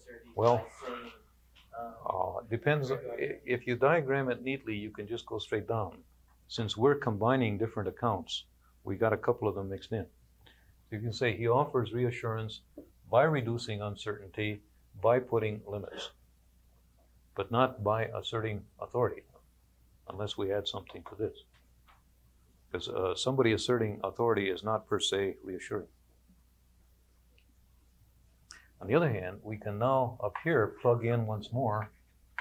Well, depends. If you diagram it neatly, you can just go straight down. Since we're combining different accounts, we got a couple of them mixed in. You can say he offers reassurance by reducing uncertainty, by putting limits, but not by asserting authority, unless we add something to this. Because somebody asserting authority is not per se reassuring. On the other hand, we can now up here plug in once more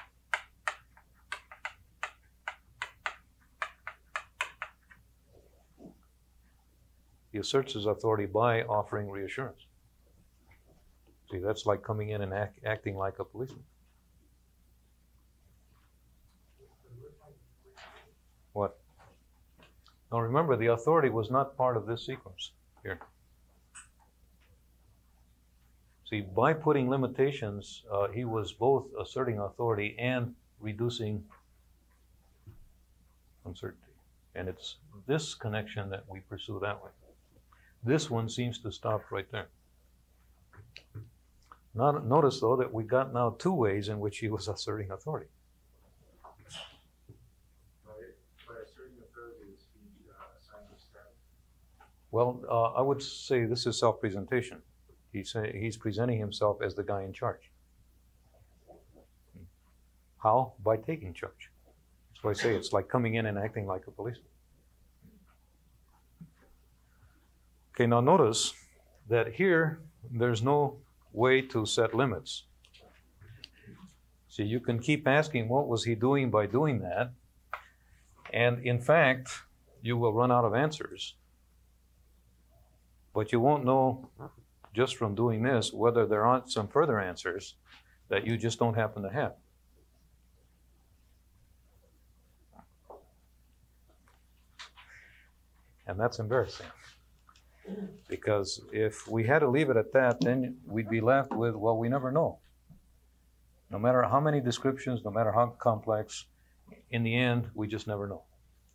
he asserts his authority by offering reassurance. See, that's like coming in and acting like a policeman. What? Now remember, the authority was not part of this sequence here. See, by putting limitations, he was both asserting authority and reducing uncertainty. And it's this connection that we pursue that way. This one seems to stop right there. Notice, though, that we got now two ways in which he was asserting authority. By asserting authority, is he assigning status? Well, I would say this is self-presentation. He's presenting himself as the guy in charge. How? By taking charge. That's why I say it's like coming in and acting like a policeman. Okay, now notice that here there's no way to set limits. See, you can keep asking what was he doing by doing that, and in fact, you will run out of answers. But you won't know just from doing this whether there aren't some further answers that you just don't happen to have. And that's embarrassing. Because if we had to leave it at that, then we'd be left with, well, we never know. No matter how many descriptions, no matter how complex, in the end, we just never know.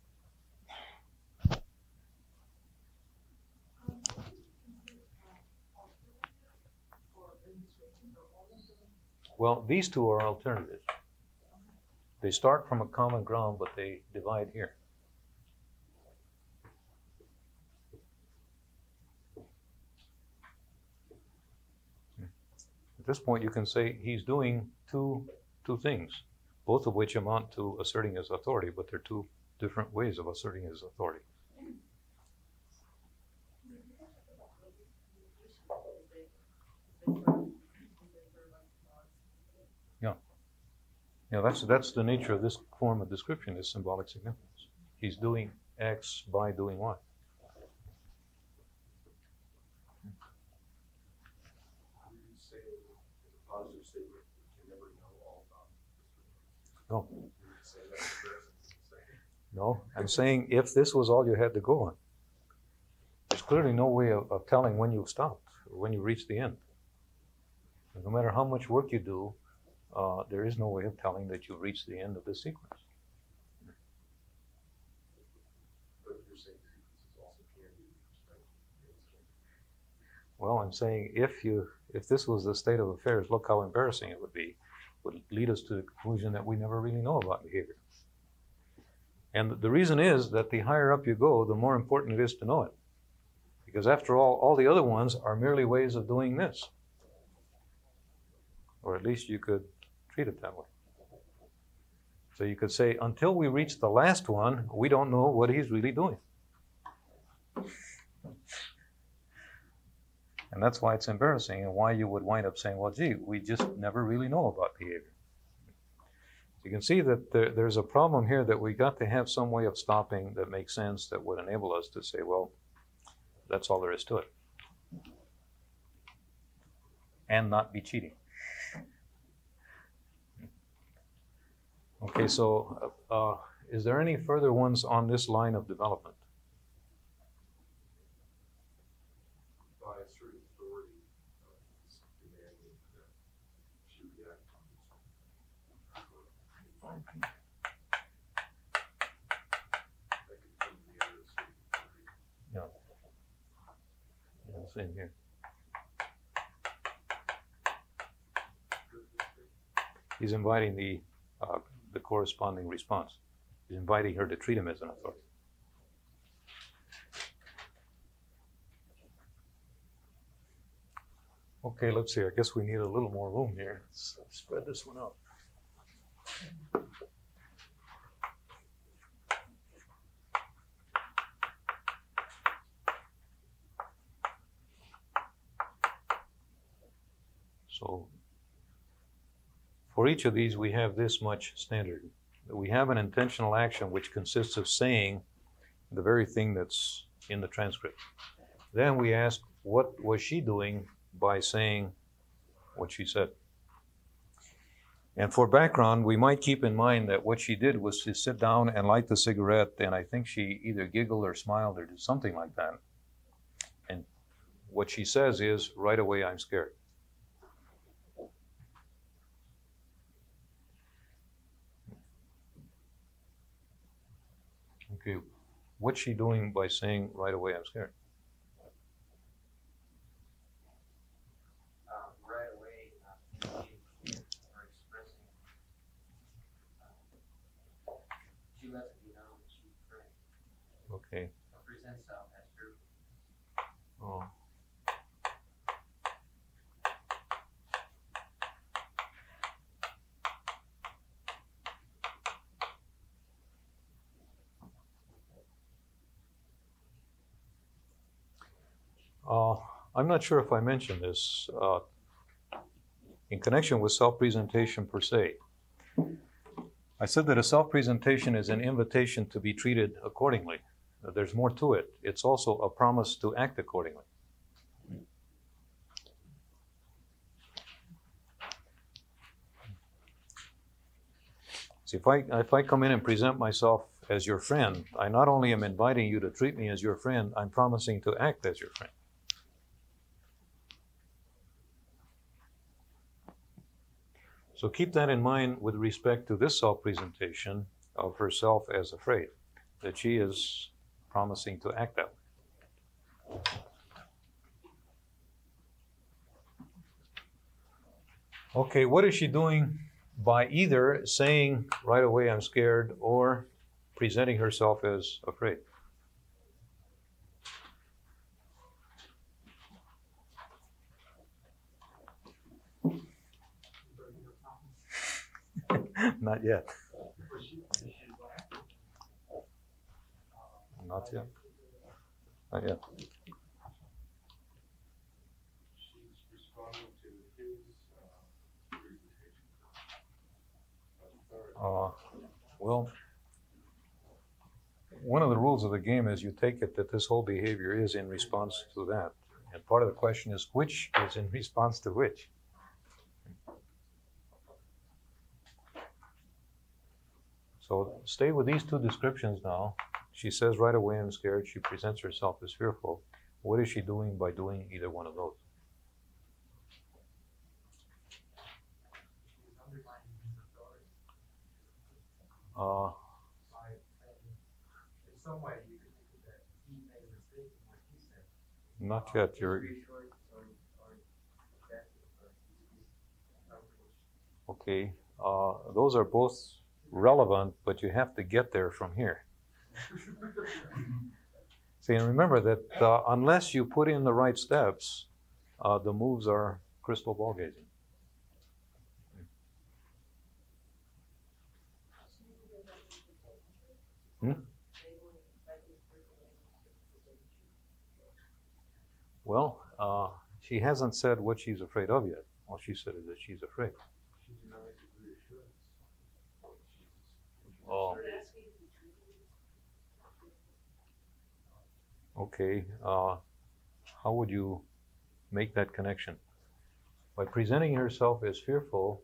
Well, these two are alternatives. They start from a common ground, but they divide here. At this point, you can say he's doing two things, both of which amount to asserting his authority, but they're two different ways of asserting his authority. Yeah, that's the nature of this form of description, is symbolic significance. He's doing X by doing Y. No. No, I'm saying if this was all you had to go on, there's clearly no way of telling when you stopped, or when you reached the end. And no matter how much work you do, there is no way of telling that you've reached the end of this sequence. But you're saying sequences also can be reached, right? Well, I'm saying if this was the state of affairs, look how embarrassing it would lead us to the conclusion that we never really know about behavior. And the reason is that the higher up you go, the more important it is to know it. Because after all the other ones are merely ways of doing this. Or at least you could treat it that way. So you could say, until we reach the last one, we don't know what he's really doing. And that's why it's embarrassing, and why you would wind up saying, well, gee, we just never really know about behavior. You can see that there's a problem here, that we got to have some way of stopping that makes sense, that would enable us to say, well, that's all there is to it. And not be cheating. Okay, so is there any further ones on this line of development? By asserting authority, demanding that she react on this. That could come to the end of the statement. Yeah, same here. He's inviting the corresponding response. He's inviting her to treat him as an authority. Okay, let's see. I guess we need a little more room here. Let's spread this one out. So for each of these, we have this much standard. We have an intentional action which consists of saying the very thing that's in the transcript. Then we ask, what was she doing by saying what she said? And for background, we might keep in mind that what she did was to sit down and light the cigarette, and I think she either giggled or smiled or did something like that. And what she says is, right away, I'm scared. Okay, what's she doing by saying, right away, I'm scared? Right away, or expressing, she lets it be known that she's afraid. Okay. Presents herself as fearful. Oh. I'm not sure if I mentioned this in connection with self-presentation per se. I said that a self-presentation is an invitation to be treated accordingly. There's more to it. It's also a promise to act accordingly. See, if I come in and present myself as your friend, I not only am inviting you to treat me as your friend, I'm promising to act as your friend. So keep that in mind with respect to this self-presentation of herself as afraid, that she is promising to act that way. Okay, what is she doing by either saying right away I'm scared or presenting herself as afraid? Not yet. Not yet. Not yet. She's responding to his presentation. Well, one of the rules of the game is you take it that this whole behavior is in response to that. And part of the question is which is in response to which? So stay with these two descriptions now. She says right away I'm scared. She presents herself as fearful. What is she doing by doing either one of those? She's undermining his authority. In some way, you could think that he made a mistake in what he said. Not yet. You're okay. Those are both relevant, but you have to get there from here. See, and remember that unless you put in the right steps, the moves are crystal ball gazing. Well, she hasn't said what she's afraid of yet. All she said is that she's afraid. She denies the reassurance. Oh. Okay. How would you make that connection? By presenting herself as fearful,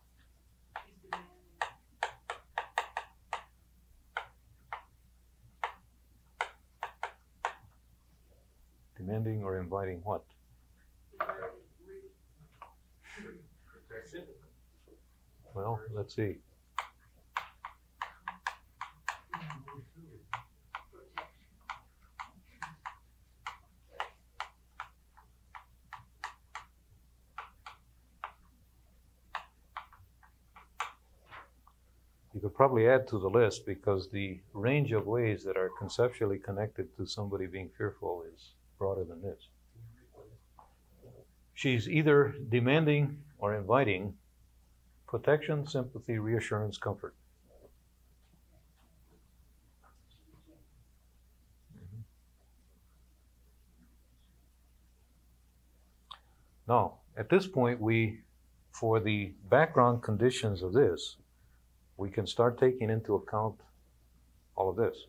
demanding or inviting what? Well, let's see. You could probably add to the list because the range of ways that are conceptually connected to somebody being fearful is broader than this. She's either demanding or inviting protection, sympathy, reassurance, comfort. Now, at this point, for the background conditions of this, we can start taking into account all of this.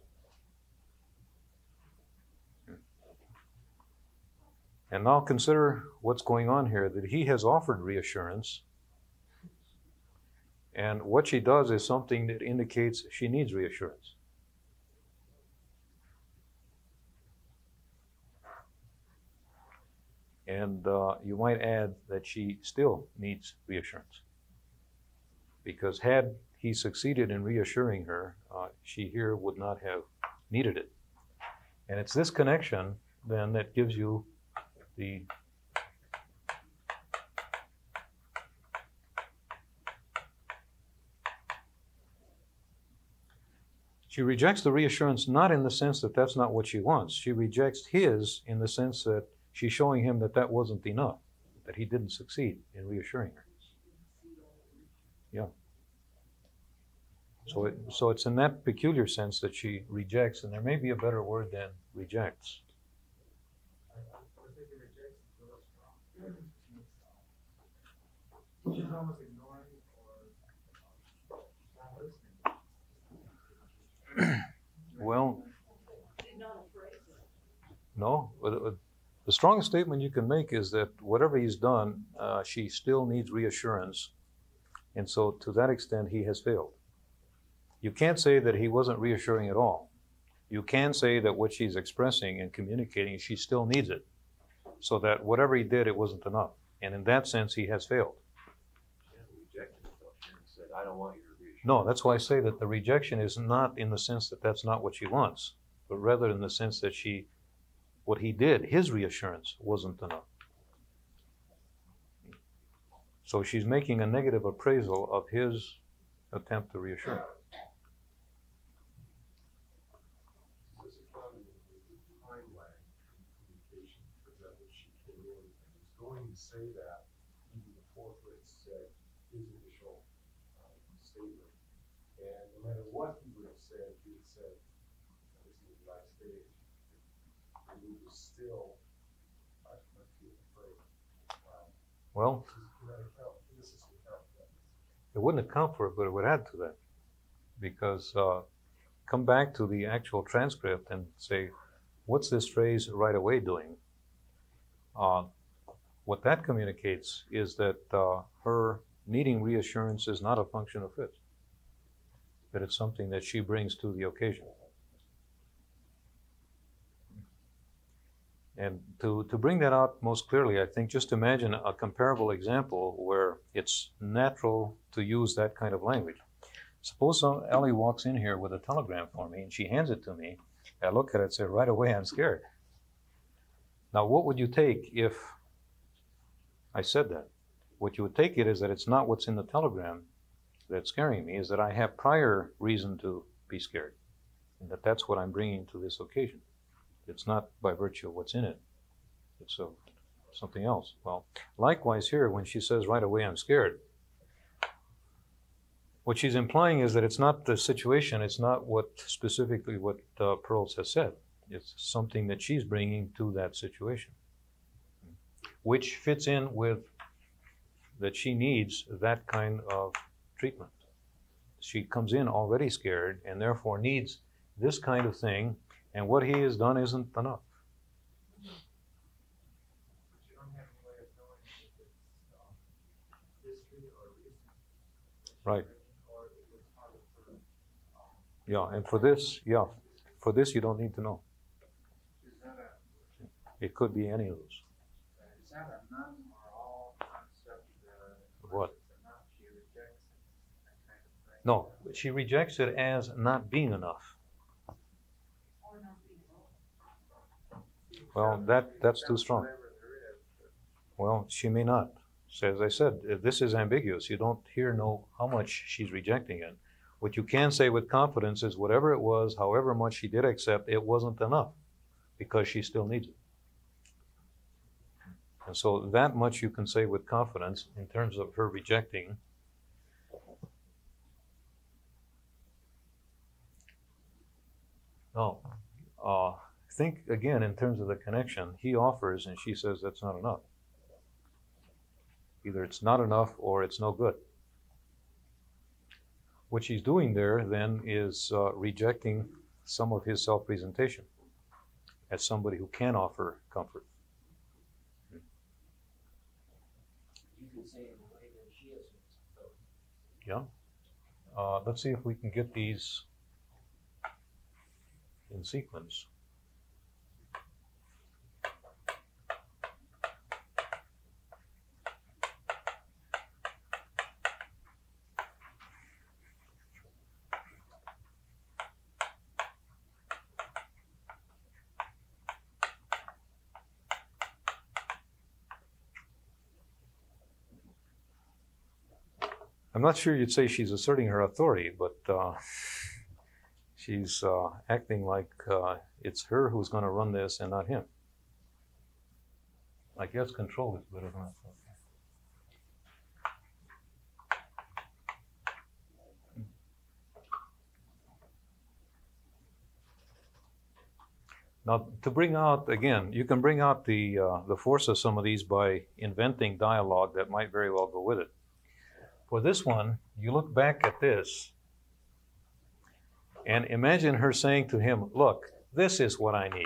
And now consider what's going on here, that he has offered reassurance, and what she does is something that indicates she needs reassurance. And you might add that she still needs reassurance. Because had he succeeded in reassuring her, she here would not have needed it. And it's this connection then that gives you the she rejects the reassurance not in the sense that that's not what she wants. She rejects his in the sense that she's showing him that that wasn't enough, that he didn't succeed in reassuring her. Yeah. So it's in that peculiar sense that she rejects, and there may be a better word than rejects. She's almost ignoring or not listening. Well, no. The strongest statement you can make is that whatever he's done, she still needs reassurance. And so to that extent, he has failed. You can't say that he wasn't reassuring at all. You can say that what she's expressing and communicating, she still needs it. So that whatever he did, it wasn't enough. And in that sense, he has failed. I don't want your reassurance. No, that's why I say that the rejection is not in the sense that that's not what she wants, but rather in the sense that what he did, his reassurance, wasn't enough. So she's making a negative appraisal of his attempt to reassure her. This is probably the time lag in communication. For example, she came in and was going to say that even before Fritz said his initial statement. And no matter what he would have said, he would have said, this is the last stage. And he was still, I feel afraid. Well, it wouldn't account for it, but it would add to that. Because come back to the actual transcript and say, what's this phrase right away doing? What that communicates is that her needing reassurance is not a function of Fritz, that it's something that she brings to the occasion. And to bring that out most clearly, I think just imagine a comparable example where it's natural to use that kind of language. Suppose Ellie walks in here with a telegram for me and she hands it to me. I look at it and say, right away, I'm scared. Now, what would you take if I said that? What you would take it is that it's not what's in the telegram that's scaring me, is that I have prior reason to be scared, and that's what I'm bringing to this occasion. It's not by virtue of what's in it. It's something else. Well, likewise here, when she says right away, I'm scared, what she's implying is that it's not the situation, it's not specifically what Pearls has said. It's something that she's bringing to that situation, which fits in with that she needs that kind of treatment. She comes in already scared and therefore needs this kind of thing, and what he has done isn't enough. But you don't have any way of knowing if it's history or recent. Right. Or if it's part of the, Yeah, and for this you don't need to know. is that It could be any of those. a none or all concept? What? Enough, she rejects that kind of thing. No, she rejects it as not being enough. Well, that's too strong. Whatever there is, but Well, she may not. So as I said, this is ambiguous. You don't here know how much she's rejecting it. What you can say with confidence is whatever it was, however much she did accept, it wasn't enough because she still needs it. And so that much you can say with confidence in terms of her rejecting. No. Think again in terms of the connection. He offers and she says that's not enough. Either it's not enough or it's no good. What she's doing there then is rejecting some of his self-presentation as somebody who can offer comfort. You can say it in a way that she is. Yeah. Let's see if we can get these in sequence. I'm not sure you'd say she's asserting her authority, but she's acting like it's her who's going to run this and not him. I guess control is better than that. Now, to bring out, again, you can bring out the force of some of these by inventing dialogue that might very well go with it. For this one, you look back at this and imagine her saying to him, look, this is what I need.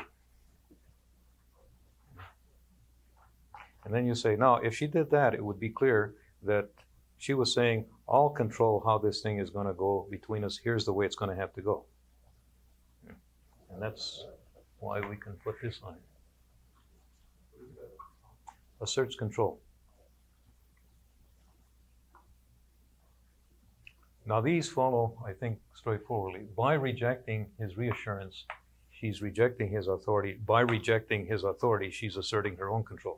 And then you say, now, if she did that, it would be clear that she was saying, I'll control how this thing is going to go between us. Here's the way it's going to have to go. And that's why we can put this on. Asserts control. Now these follow, I think, straightforwardly. By rejecting his reassurance, she's rejecting his authority. By rejecting his authority, she's asserting her own control.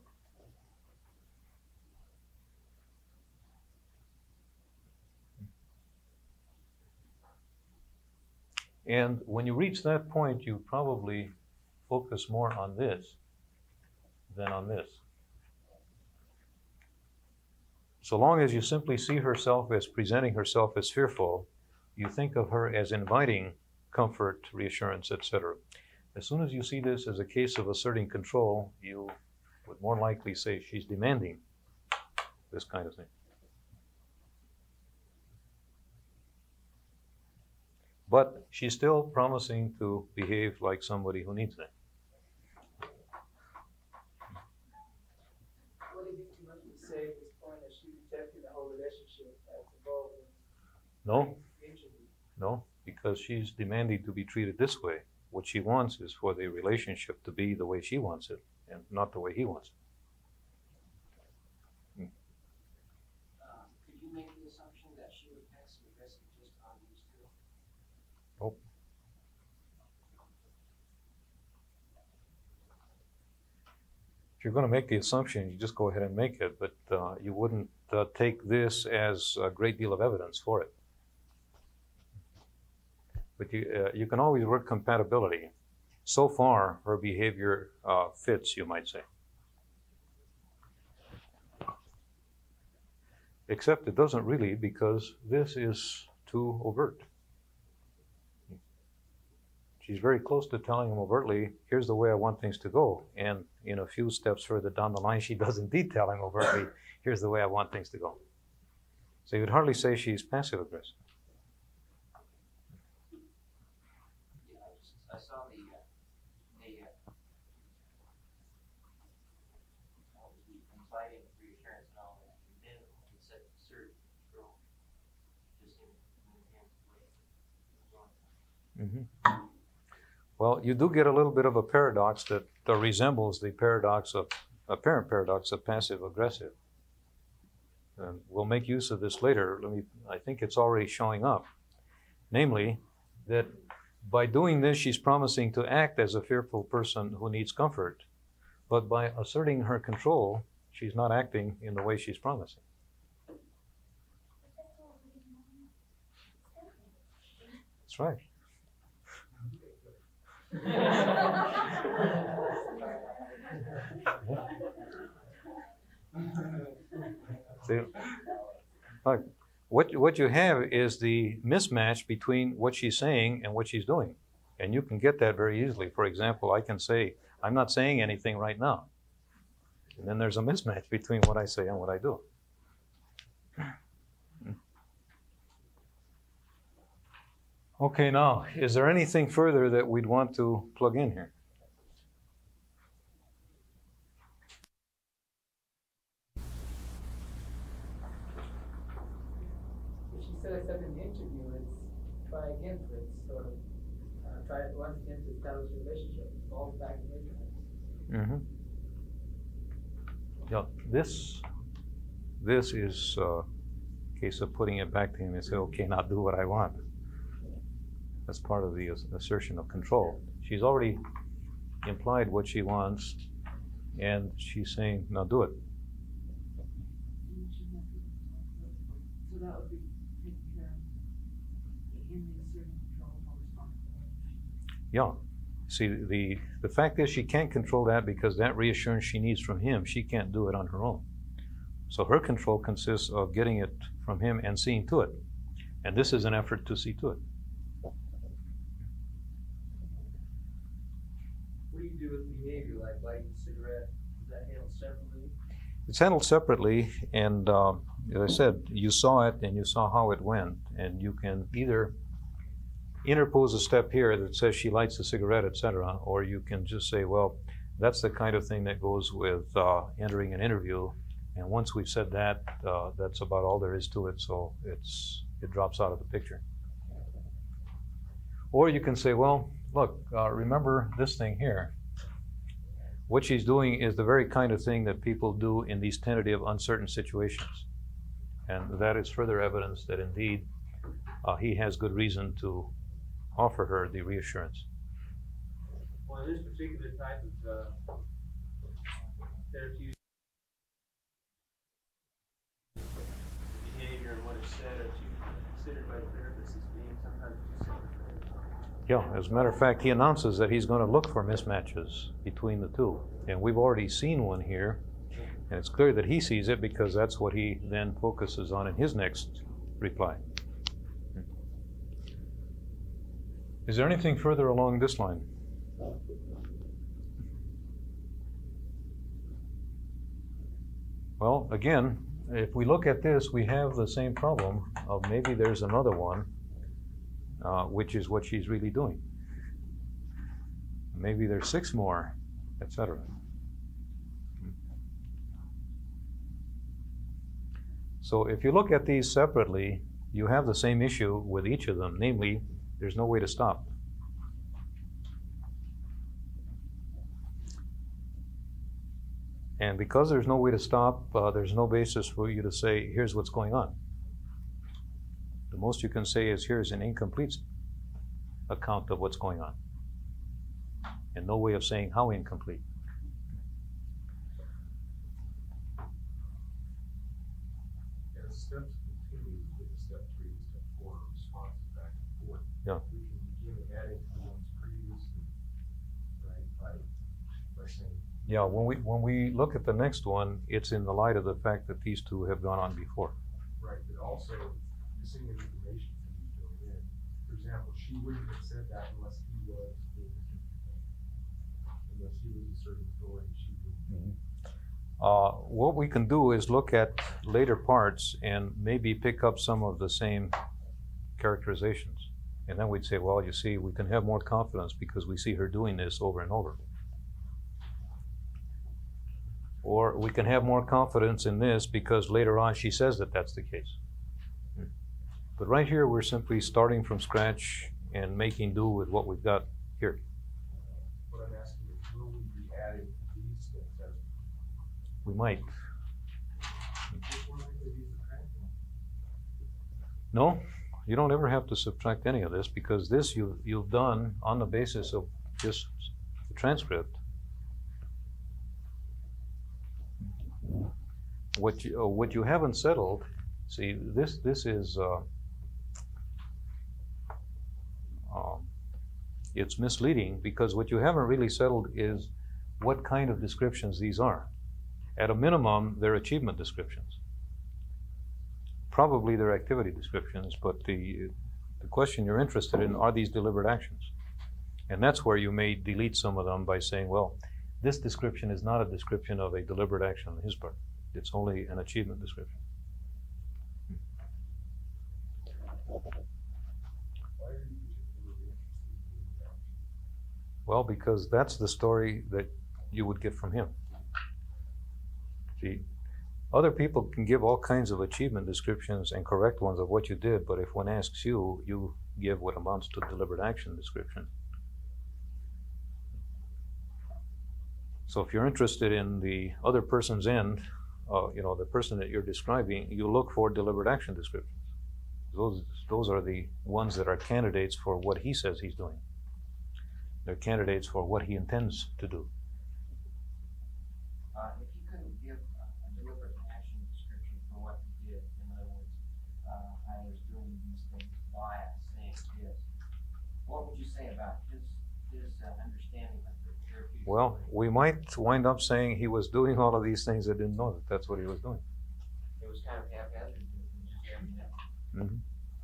And when you reach that point, you probably focus more on this than on this. So long as you simply see herself as presenting herself as fearful, you think of her as inviting comfort, reassurance, etc. As soon as you see this as a case of asserting control, you would more likely say she's demanding this kind of thing. But she's still promising to behave like somebody who needs that. Would it be too much to say at this point that she rejected the whole relationship as involved in No, injury? no, because she's demanding to be treated this way. What she wants is for the relationship to be the way she wants it and not the way he wants it. Could you make the assumption that she was passive aggressive just on these two? Nope. If you're going to make the assumption, you just go ahead and make it, but you wouldn't take this as a great deal of evidence for it. But you can always work compatibility. So far, her behavior fits, you might say. Except it doesn't really, because this is too overt. She's very close to telling him overtly, here's the way I want things to go. And in a few steps further down the line, she does indeed tell him overtly, here's the way I want things to go. So you'd hardly say she's passive aggressive. Yeah, I saw the inviting reassurance and all that. And then it said assert control. Just in the way. Well, you do get a little bit of a paradox that resembles the paradox of apparent paradox of passive aggressive. And we'll make use of this later. I think it's already showing up. Namely, that by doing this, she's promising to act as a fearful person who needs comfort. But by asserting her control, she's not acting in the way she's promising. That's right. See, look, what you have is the mismatch between what she's saying and what she's doing. And you can get that very easily. For example, I can say, I'm not saying anything right now. And then there's a mismatch between what I say and what I do. Okay, now, is there anything further that we'd want to plug in here? If she said it's at an interview, it's try again for it, sort of, try it once again to establish a relationship, it falls back in ignorance. Yeah, this is a case of putting it back to him and say, okay, now do what I want. That's part of the assertion of control. She's already implied what she wants, and she's saying, now do it. So that would be taken care of in the asserting control or responsibility. Yeah. See, the fact is she can't control that because that reassurance she needs from him, she can't do it on her own. So her control consists of getting it from him and seeing to it. And this is an effort to see to it. What do you do with behavior like lighting a cigarette? Is that handled separately? It's handled separately, and as I said, you saw it and you saw how it went, and you can either interpose a step here that says she lights a cigarette, etc., or you can just say, well, that's the kind of thing that goes with entering an interview, and once we've said that, that's about all there is to it, so it drops out of the picture. Or you can say, well, look, remember this thing here. What she's doing is the very kind of thing that people do in these tentative, uncertain situations. And that is further evidence that indeed he has good reason to offer her the reassurance. Well, in this particular type of therapeutic behavior and what is said, are considered by the therapist as being sometimes too simple. Yeah, as a matter of fact, he announces that he's going to look for mismatches between the two. And we've already seen one here, and it's clear that he sees it because that's what he then focuses on in his next reply. Is there anything further along this line? Well, again, if we look at this, we have the same problem of maybe there's another one, which is what she's really doing. Maybe there's 6 more, etc. So if you look at these separately, you have the same issue with each of them, namely, there's no way to stop. And because there's no way to stop, there's no basis for you to say, here's what's going on. The most you can say is, here's an incomplete account of what's going on. And no way of saying how incomplete. As steps continue with step 3 and step 4, responses back and forth. Yeah. We can begin adding to the ones previously, right? By saying. Yeah, when we look at the next one, it's in the light of the fact that these two have gone on before. Right, but also missing information can be filled in. For example, she wouldn't have said that unless he was asserting authority. She wouldn't. What we can do is look at later parts and maybe pick up some of the same characterizations. And then we'd say, well, you see, we can have more confidence because we see her doing this over and over. Or we can have more confidence in this because later on she says that that's the case. But right here, we're simply starting from scratch and making do with what we've got here. What I'm asking is, will we be adding these things as We might. No, you don't ever have to subtract any of this because this you've done on the basis of just the transcript. What you haven't settled, see, this is it's misleading because what you haven't really settled is what kind of descriptions these are. At a minimum, they're achievement descriptions. Probably they're activity descriptions, but the question you're interested in are these deliberate actions. And that's where you may delete some of them by saying, well, this description is not a description of a deliberate action on his part. It's only an achievement description. Why are you particularly interested in the action? Well, because that's the story that you would get from him. See, other people can give all kinds of achievement descriptions and correct ones of what you did, but if one asks you, you give what amounts to deliberate action description. So if you're interested in the other person's end, the person that you're describing, you look for deliberate action descriptions. Those are the ones that are candidates for what he says he's doing. They're candidates for what he intends to do. If you couldn't give a deliberate action description for what you did, in other words, I was doing these things, why I saying this, what would you say about his understanding of the therapeutic? Well, we might wind up saying he was doing all of these things and didn't know that that's what he was doing. It was kind of haphazard, just everything. Mm-hmm.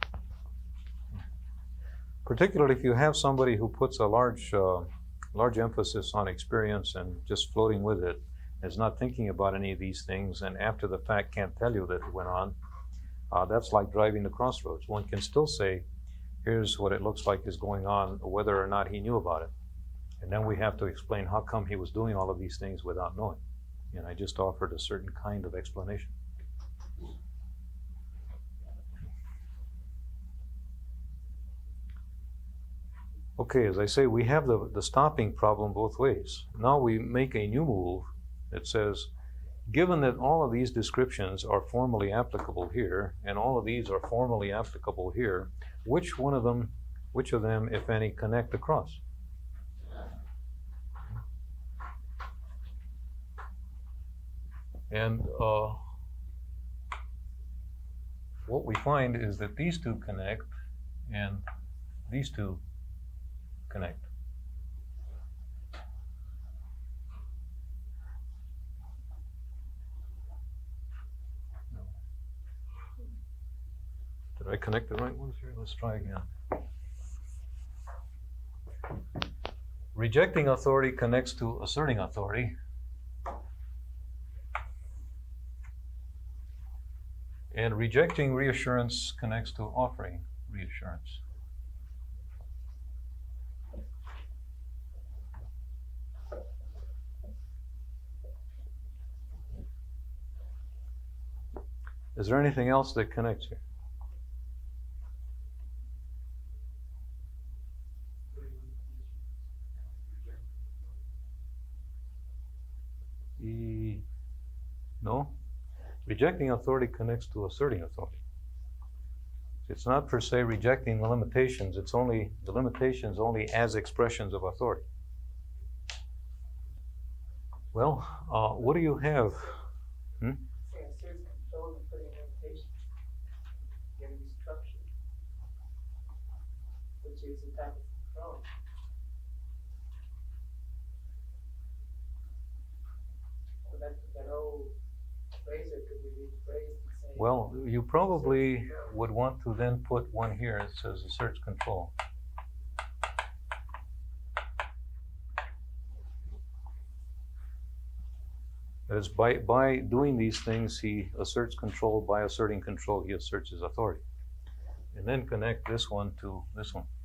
Particularly if you have somebody who puts a large emphasis on experience and just floating with it, is not thinking about any of these things, and after the fact can't tell you that it went on, that's like driving the crossroads. One can still say, here's what it looks like is going on, whether or not he knew about it. And then we have to explain how come he was doing all of these things without knowing. And I just offered a certain kind of explanation. Okay, as I say, we have the stopping problem both ways. Now we make a new move that says, given that all of these descriptions are formally applicable here, and all of these are formally applicable here, which of them, if any, connect across? And what we find is that these two connect, and these two connect. No. Did I connect the right ones here? Let's try again. Rejecting authority connects to asserting authority. And rejecting reassurance connects to offering reassurance. Is there anything else that connects here? No. Rejecting authority connects to asserting authority. It's not per se rejecting the limitations, it's only the limitations only as expressions of authority. Well, what do you have? Say asserts control and putting limitations, giving structure, which is a type of control. So that whole phrase could be rephrased and say. Well, you probably would want to then put one here that says asserts control. That is, by doing these things, he asserts control. By asserting control, he asserts his authority. And then connect this one to this one.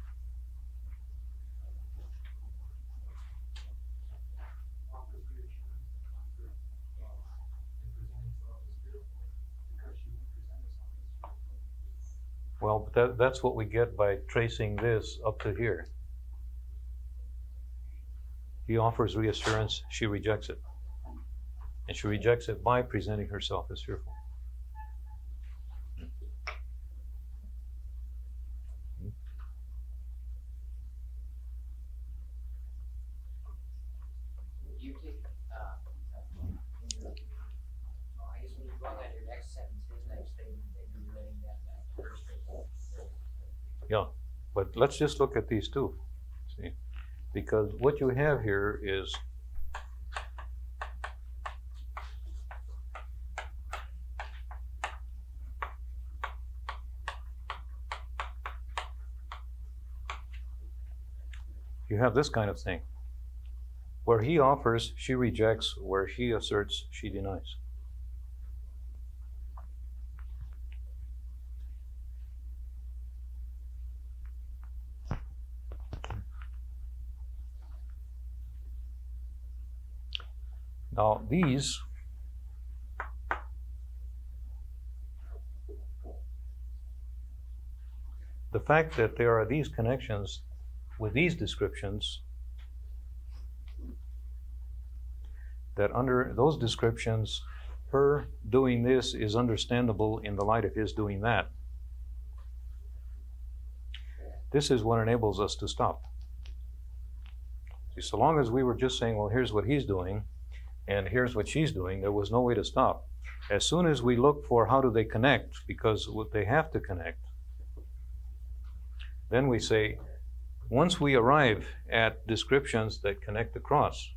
Well, that's what we get by tracing this up to here. He offers reassurance, she rejects it. And she rejects it by presenting herself as fearful. You take, I guess when you go on that, your next sentence, his next statement, that you're relating that first. Yeah. But let's just look at these two, see? Because what you have here is you have this kind of thing. Where he offers, she rejects. Where he asserts, she denies. Now these the fact that there are these connections with these descriptions, that under those descriptions, her doing this is understandable in the light of his doing that. This is what enables us to stop. See, so long as we were just saying, well, here's what he's doing, and here's what she's doing, there was no way to stop. As soon as we look for how do they connect, because they have to connect, then we say, once we arrive at descriptions that connect across,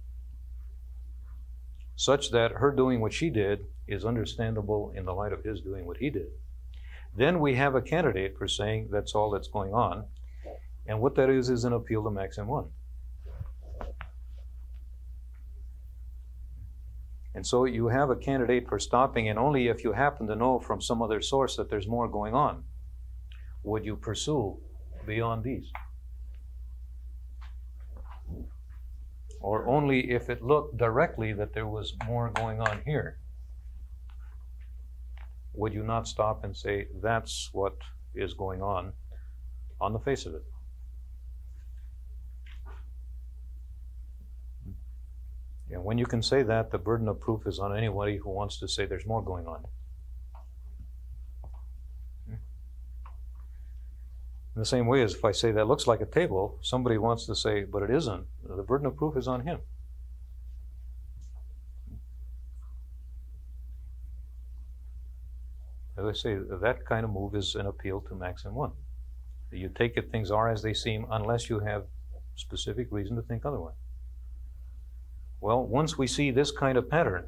such that her doing what she did is understandable in the light of his doing what he did, then we have a candidate for saying that's all that's going on. And what that is an appeal to Maxim 1. And so you have a candidate for stopping, and only if you happen to know from some other source that there's more going on would you pursue beyond these. Or only if it looked directly that there was more going on here would you not stop and say that's what is going on the face of it. And when you can say that, the burden of proof is on anybody who wants to say there's more going on. In the same way as if I say that looks like a table, somebody wants to say, but it isn't, the burden of proof is on him. As I say, that kind of move is an appeal to Maxim 1. You take it, things are as they seem, unless you have specific reason to think otherwise. Well, once we see this kind of pattern,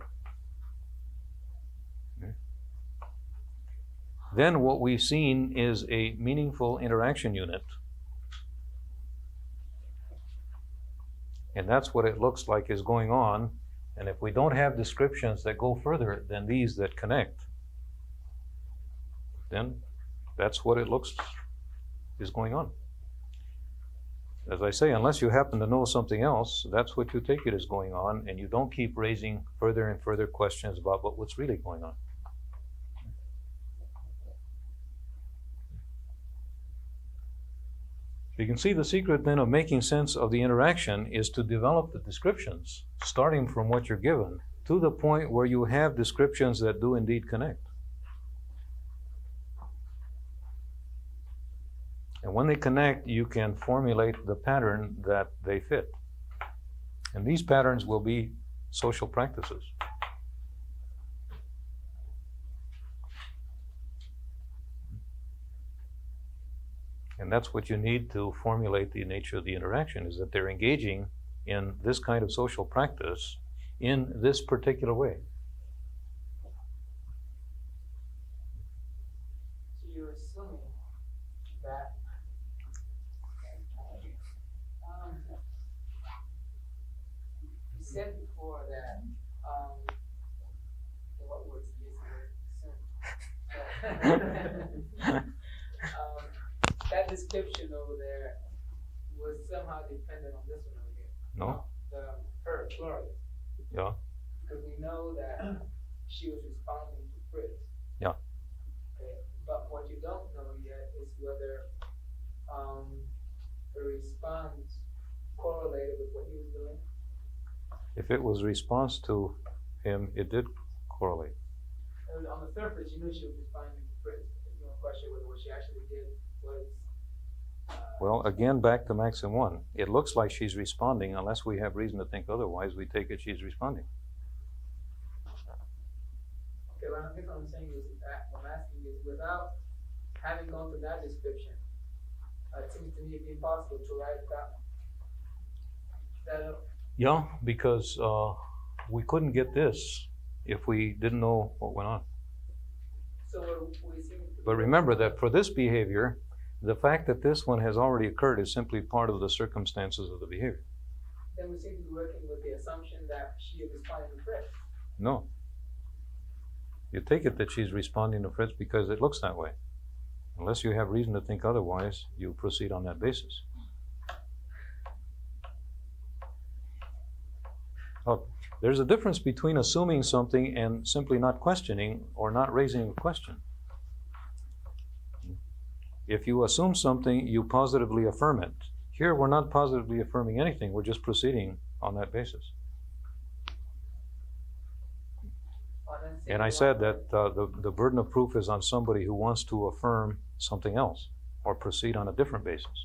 then what we've seen is a meaningful interaction unit. And that's what it looks like is going on. And if we don't have descriptions that go further than these that connect, then that's what it looks is going on. As I say, unless you happen to know something else, that's what you take it as going on, and you don't keep raising further and further questions about what's really going on. You can see the secret then of making sense of the interaction is to develop the descriptions, starting from what you're given, to the point where you have descriptions that do indeed connect. And when they connect, you can formulate the pattern that they fit. And these patterns will be social practices. And that's what you need to formulate the nature of the interaction, is that they're engaging in this kind of social practice in this particular way. So you're assuming that you said before that what words that description over there was somehow dependent on this one over here. No? Her, Gloria. Yeah. Because we know that she was responding to Fritz. Yeah. Okay. But what you don't know yet is whether the response correlated with what he was doing. If it was response to him, it did correlate. And on the surface, you knew she was responding to Fritz. You don't question whether what she actually did was. Well, again, back to Maxim 1. It looks like she's responding. Unless we have reason to think otherwise, we take it she's responding. Okay, well, I guess what I'm saying is that what I'm asking is, without having gone through that description, It seems to me it'd be impossible to write that up. Yeah, because we couldn't get this if we didn't know what went on. So we seem to. But remember that for this behavior, the fact that this one has already occurred is simply part of the circumstances of the behavior. Then we seem to be working with the assumption that she is responding to threats. No. You take it that she's responding to threats because it looks that way. Unless you have reason to think otherwise, you proceed on that basis. Look, there's a difference between assuming something and simply not questioning or not raising a question. If you assume something, you positively affirm it. Here, we're not positively affirming anything. We're just proceeding on that basis. And I said that the burden of proof is on somebody who wants to affirm something else or proceed on a different basis.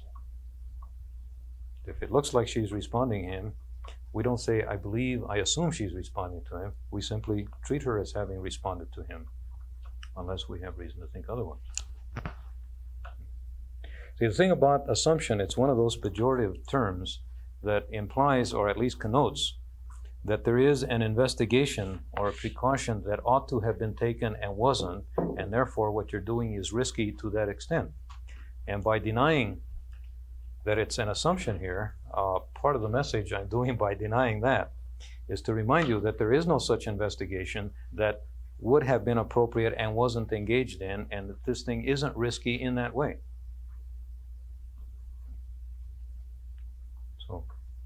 If it looks like she's responding to him, we don't say, I assume she's responding to him. We simply treat her as having responded to him, unless we have reason to think otherwise. See, the thing about assumption, it's one of those pejorative terms that implies, or at least connotes, that there is an investigation or a precaution that ought to have been taken and wasn't, and therefore what you're doing is risky to that extent. And by denying that it's an assumption here, part of the message I'm doing by denying that is to remind you that there is no such investigation that would have been appropriate and wasn't engaged in, and that this thing isn't risky in that way. So,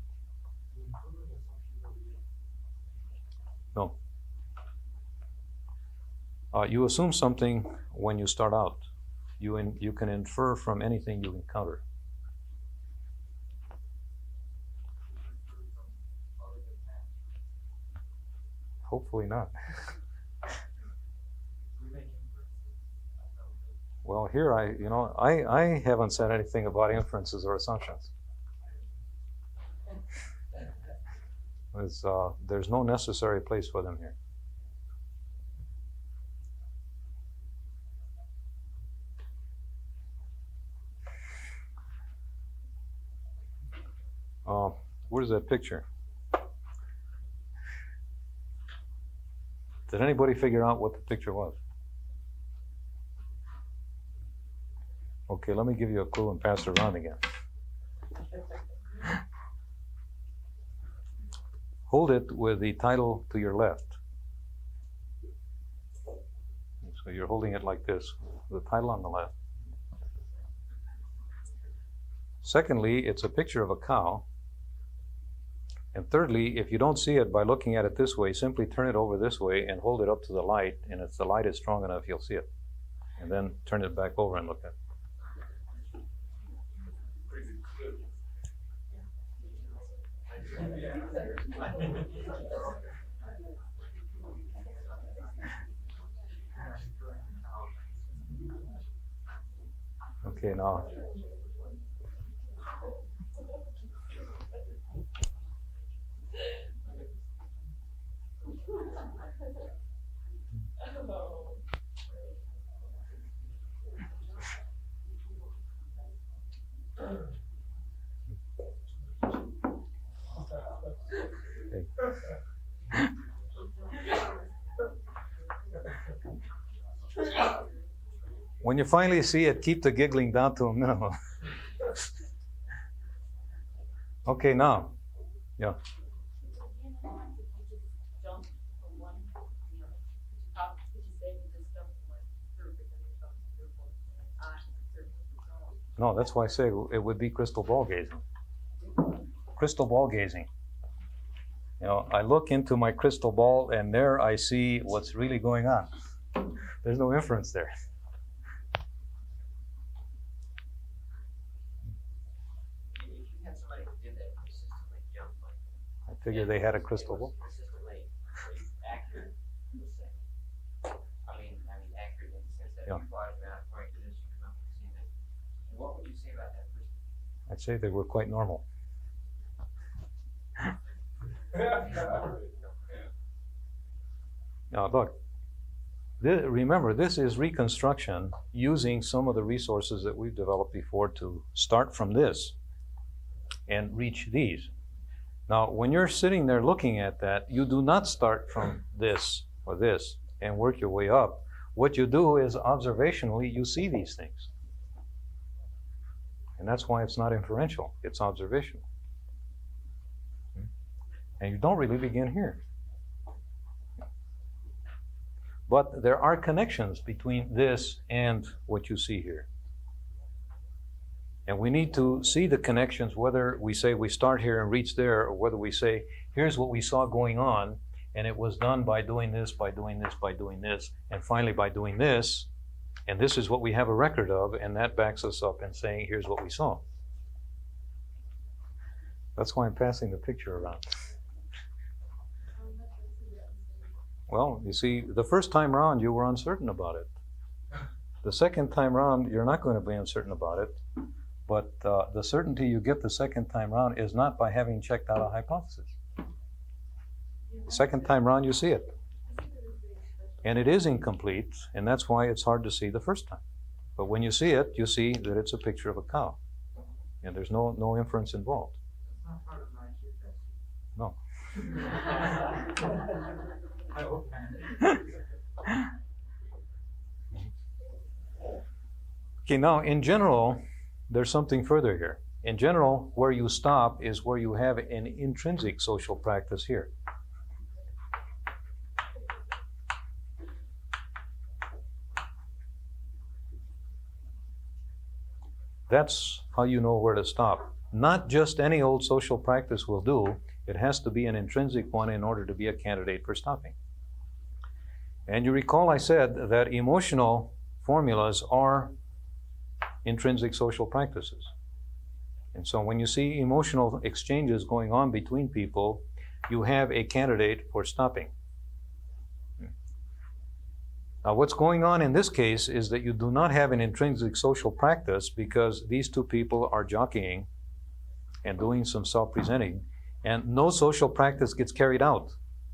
no. You assume something when you start out. You can infer from anything you encounter. Hopefully not. Well, here I haven't said anything about inferences or assumptions. There's no necessary place for them here. Where's that picture? Did anybody figure out what the picture was? Okay, let me give you a clue and pass it around again. Hold it with the title to your left. So you're holding it like this, the title on the left. Secondly, it's a picture of a cow. And thirdly, if you don't see it by looking at it this way, simply turn it over this way and hold it up to the light, and if the light is strong enough, you'll see it. And then turn it back over and look at it. Okay, now. When you finally see it, keep the giggling down to a minimum. Okay, now. Yeah. No, that's why I say it would be crystal ball gazing. Crystal ball gazing. You know, I look into my crystal ball and there I see what's really going on. There's no inference there. I figure they had a crystal ball. Consistently accurate. I mean, accurate in the sense that Yeah. you plot it out according to this, you come up with the same thing. What would you say about that person? I'd say they were quite normal. Now look, Remember, this is reconstruction using some of the resources that we've developed before to start from this and reach these. Now, when you're sitting there looking at that, you do not start from this or this and work your way up. What you do is observationally, you see these things. And that's why it's not inferential, it's observational. And you don't really begin here. But there are connections between this and what you see here. And we need to see the connections, whether we say we start here and reach there, or whether we say, here's what we saw going on, and it was done by doing this, by doing this, by doing this, and finally by doing this, and this is what we have a record of, and that backs us up in saying, here's what we saw. That's why I'm passing the picture around. Well, you see, the first time around you were uncertain about it. The second time around, you're not going to be uncertain about it. But the certainty you get the second time around is not by having checked out a hypothesis. The second time around, you see it. And it is incomplete, and that's why it's hard to see the first time. But when you see it, you see that it's a picture of a cow. And there's no inference involved. It's not part of my IQ test. No. I hope not. Okay, now in general, there's something further here. In general, where you stop is where you have an intrinsic social practice here. That's how you know where to stop. Not just any old social practice will do. It has to be an intrinsic one in order to be a candidate for stopping. And you recall I said that emotional formulas are intrinsic social practices. And so when you see emotional exchanges going on between people, you have a candidate for stopping. Now, what's going on in this case is that you do not have an intrinsic social practice because these two people are jockeying and doing some self-presenting, and no social practice gets carried out.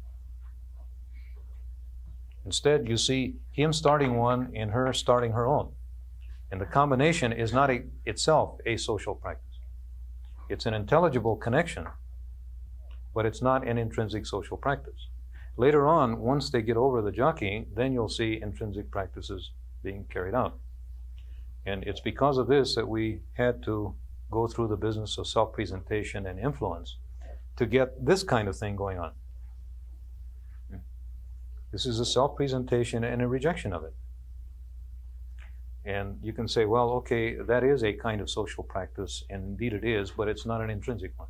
Instead, you see him starting one and her starting her own. And the combination is not itself a social practice. It's an intelligible connection, but it's not an intrinsic social practice. Later on, once they get over the jockeying, then you'll see intrinsic practices being carried out. And it's because of this that we had to go through the business of self-presentation and influence to get this kind of thing going on. This is a self-presentation and a rejection of it. And you can say, well, okay, that is a kind of social practice, and indeed it is, but it's not an intrinsic one.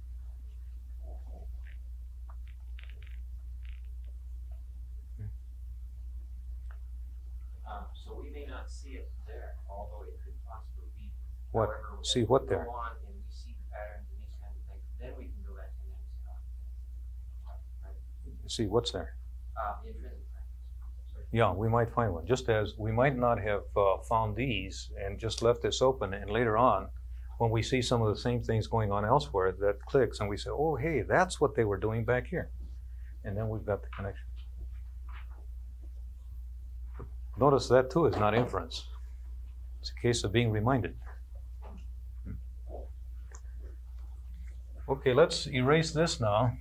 So we may not see it there, although it could possibly be. What? However, See if what we there? Go on and we see the patterns and these kinds of things, then we can go back and then stop. Right? See what's there? Intrinsic practice. Sorry. Yeah, we might find one. Just as we might not have found these and just left this open, and later on, when we see some of the same things going on elsewhere, that clicks and we say, oh, hey, that's what they were doing back here. And then we've got the connection. Notice that too is not inference. It's a case of being reminded. Okay, let's erase this now.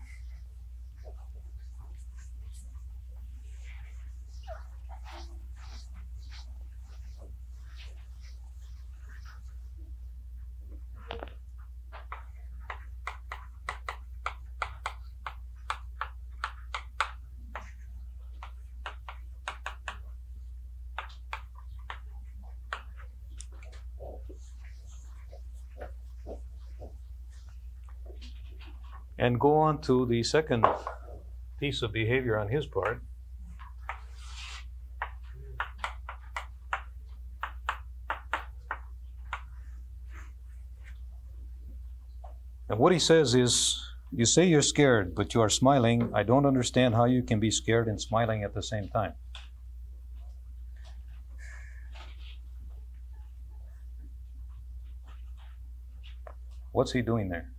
And go on to the second piece of behavior on his part. And what he says is, you say you're scared, but you are smiling. I don't understand how you can be scared and smiling at the same time. What's he doing there?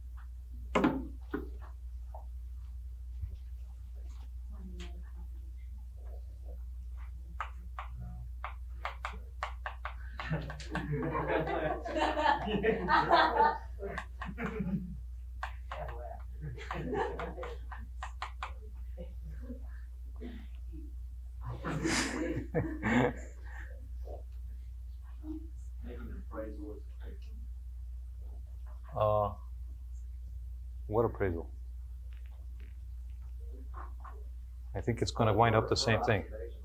What appraisal? I think it's going to wind up the same thing.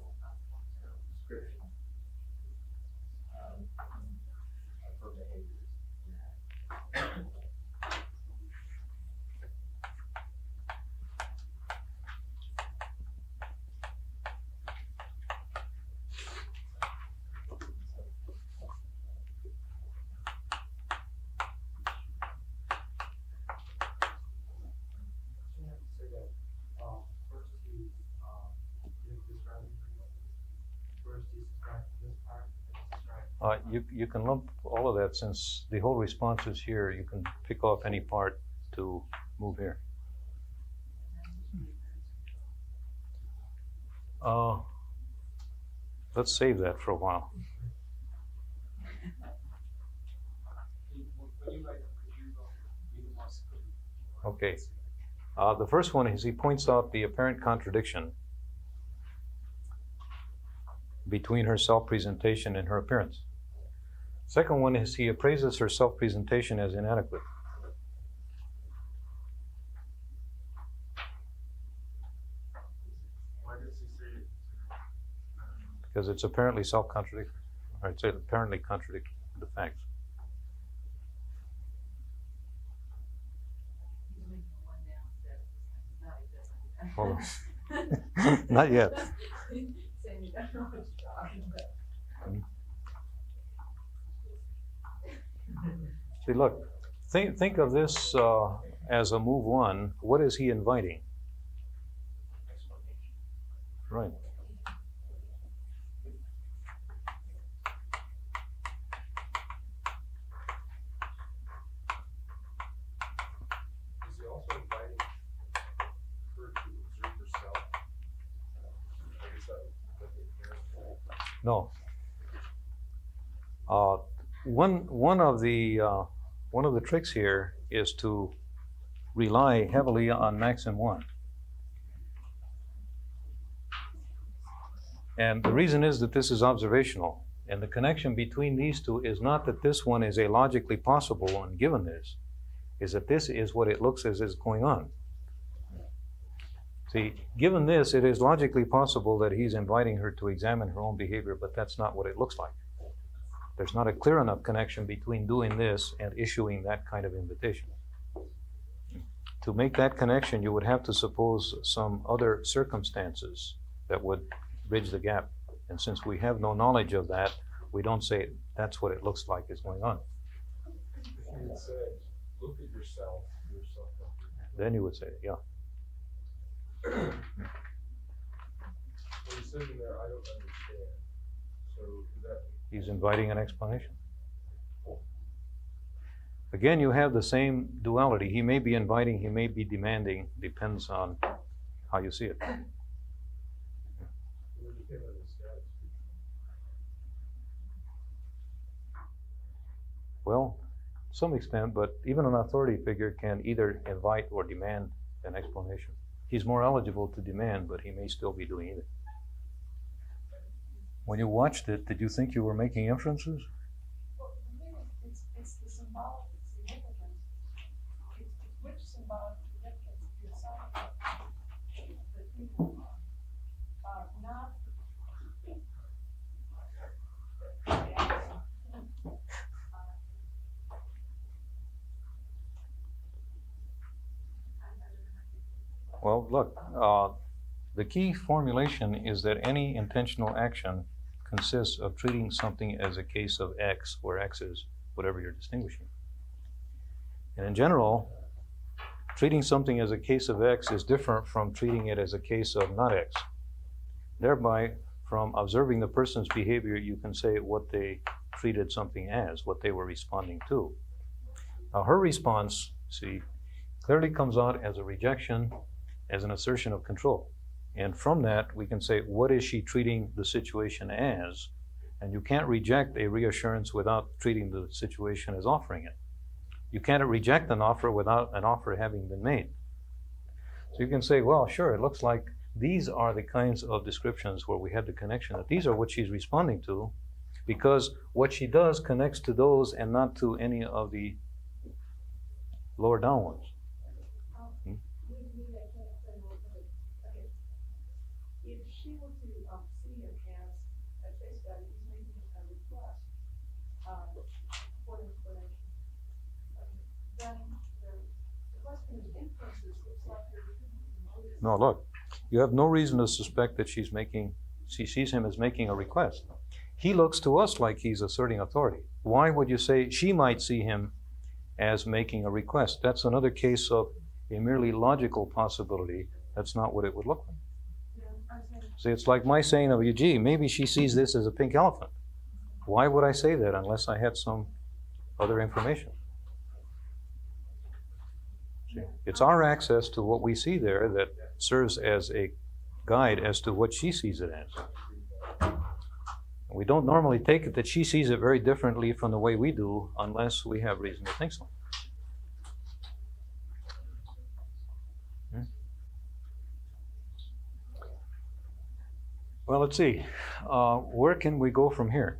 You can lump all of that, since the whole response is here. You can pick off any part to move here. Let's save that for a while. Okay. The first one is he points out the apparent contradiction between her self-presentation and her appearance. Second one is he appraises her self-presentation as inadequate. Why does he say it? Because it's apparently self-contradictory. Or I'd say apparently contradicts the facts. Hold on. Not yet. Saying you don't know what you're talking about. See, look, think of this as a move one. What is he inviting? Right. Is he also inviting her to observe herself? Like, is that what the appearance? No. One of the tricks here is to rely heavily on maxim one. And the reason is that this is observational. And the connection between these two is not that this one is a logically possible one given this, is that this is what it looks as is going on. See, given this, it is logically possible that he's inviting her to examine her own behavior, but that's not what it looks like. There's not a clear enough connection between doing this and issuing that kind of invitation. To make that connection, you would have to suppose some other circumstances that would bridge the gap. And since we have no knowledge of that, we don't say that's what it looks like is going on. If you had said, look at yourself, Then you would say, yeah. When you said in there, I don't understand. So is that? He's inviting an explanation. Again, you have the same duality. He may be inviting, he may be demanding, depends on how you see it. Well, to some extent, but even an authority figure can either invite or demand an explanation. He's more eligible to demand, but he may still be doing either. When you watched it, did you think you were making inferences? Well, the thing is, it's the symbolic significance. It's which symbolic significance you assign that people are not. Well, look, the key formulation is that any intentional action consists of treating something as a case of X, where X is whatever you're distinguishing. And in general, treating something as a case of X is different from treating it as a case of not X. Thereby, from observing the person's behavior, you can say what they treated something as, what they were responding to. Now, her response, see, clearly comes out as a rejection, as an assertion of control. And from that, we can say, what is she treating the situation as? And you can't reject a reassurance without treating the situation as offering it. You can't reject an offer without an offer having been made. So you can say, well, sure, it looks like these are the kinds of descriptions where we had the connection, that these are what she's responding to, because what she does connects to those and not to any of the lower down ones. If she were to see him as, at face value, he's making a request for information, then the question is inferences. Looks like there could be motive. No, look, you have no reason to suspect that she sees him as making a request. He looks to us like he's asserting authority. Why would you say she might see him as making a request? That's another case of a merely logical possibility. That's not what it would look like. See, it's like my saying of you, gee, maybe she sees this as a pink elephant. Why would I say that unless I had some other information? See, it's our access to what we see there that serves as a guide as to what she sees it as. We don't normally take it that she sees it very differently from the way we do unless we have reason to think so. Well, let's see. Where can we go from here?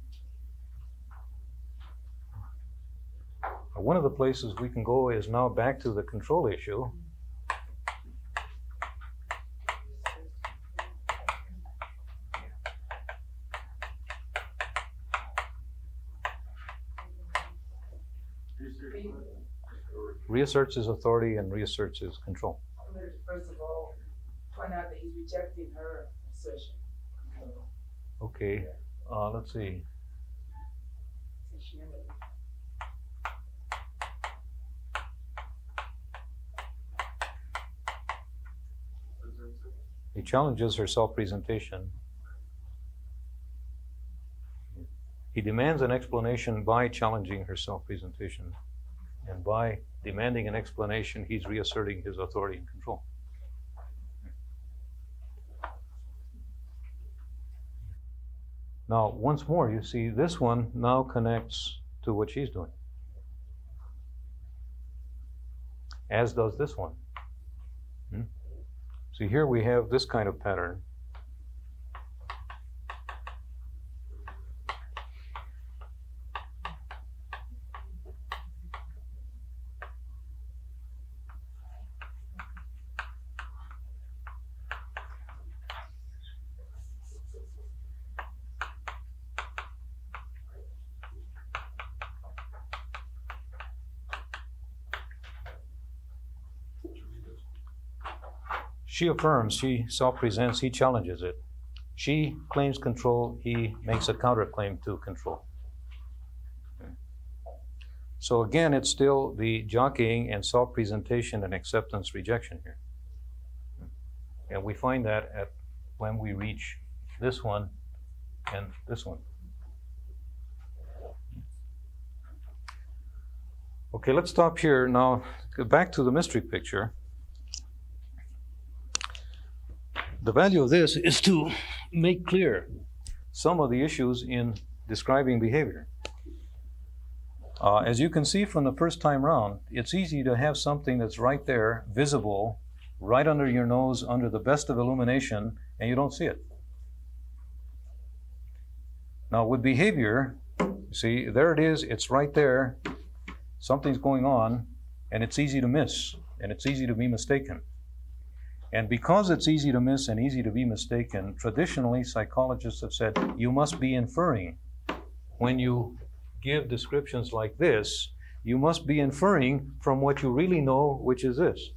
One of the places we can go is now back to the control issue. Reasserts his authority and reasserts his control. First of all, point out that he's rejecting her assertion. Okay, let's see. He challenges her self-presentation. He demands an explanation by challenging her self-presentation. And by demanding an explanation, he's reasserting his authority and control. Now, once more, you see this one now connects to what she's doing, as does this one. See, here we have this kind of pattern. She affirms, she self-presents, he challenges it. She claims control, he makes a counterclaim to control. So again, it's still the jockeying and self-presentation and acceptance rejection here. And we find that at when we reach this one and this one. Okay, let's stop here. Now, go back to the mystery picture. The value of this is to make clear some of the issues in describing behavior. As you can see from the first time round, it's easy to have something that's right there, visible, right under your nose, under the best of illumination, and you don't see it. Now with behavior, see, there it is, it's right there, something's going on, and it's easy to miss, and it's easy to be mistaken. And because it's easy to miss and easy to be mistaken, traditionally psychologists have said you must be inferring. When you give descriptions like this, you must be inferring from what you really know, which is this.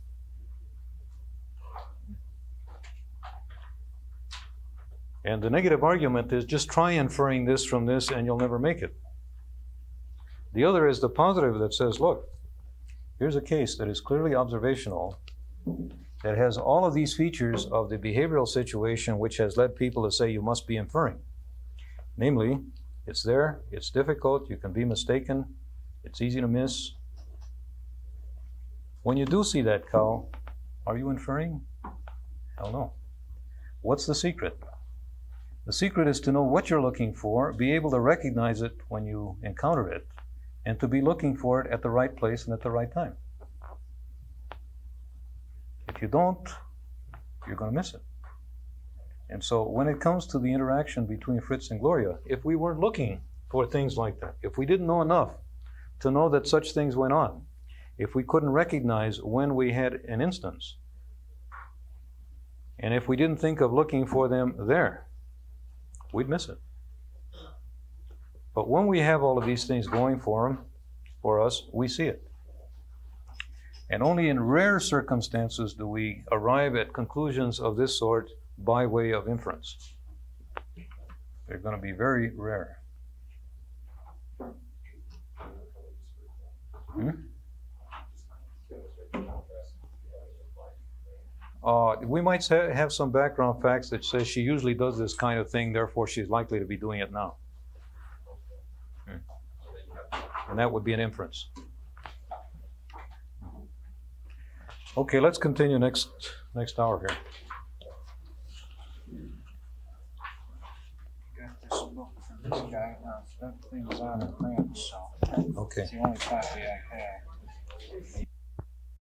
And the negative argument is just try inferring this from this and you'll never make it. The other is the positive that says, look, here's a case that is clearly observational, that has all of these features of the behavioral situation which has led people to say you must be inferring. Namely, it's there, it's difficult, you can be mistaken, it's easy to miss. When you do see that cow, are you inferring? Hell no. What's the secret? The secret is to know what you're looking for, be able to recognize it when you encounter it, and to be looking for it at the right place and at the right time. If you don't, you're going to miss it. And so when it comes to the interaction between Fritz and Gloria, if we weren't looking for things like that, if we didn't know enough to know that such things went on, if we couldn't recognize when we had an instance, and if we didn't think of looking for them there, we'd miss it. But when we have all of these things going for us, we see it. And only in rare circumstances do we arrive at conclusions of this sort by way of inference. They're going to be very rare. We might have some background facts that says she usually does this kind of thing, therefore she's likely to be doing it now. And that would be an inference. Okay, let's continue next hour here. Got this book from this guy. That thing's out of print, so Okay. it's the only copy I have.